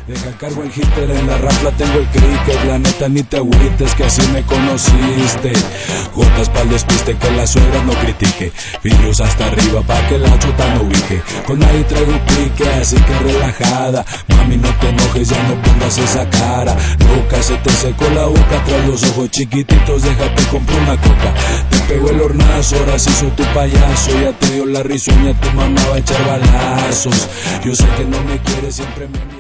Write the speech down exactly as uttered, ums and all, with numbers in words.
Deja cargo el hitter, en la rapla tengo el cricket. La neta ni te agüites que así me conociste. Gotas pa'l despiste, que la suegra no critique. Vidrios hasta arriba pa' que la chota no ubique. Con nadie traigo pique, así que relajada. Mami no te enojes, ya no pongas esa cara. Loca, se te secó la boca, traes los ojos chiquititos, déjate comprar una coca. Te pegó el hornazo, ahora sí soy tu payaso. Ya te dio la risueña, tu mamá va a echar balazos. Yo sé que no me quieres, siempre me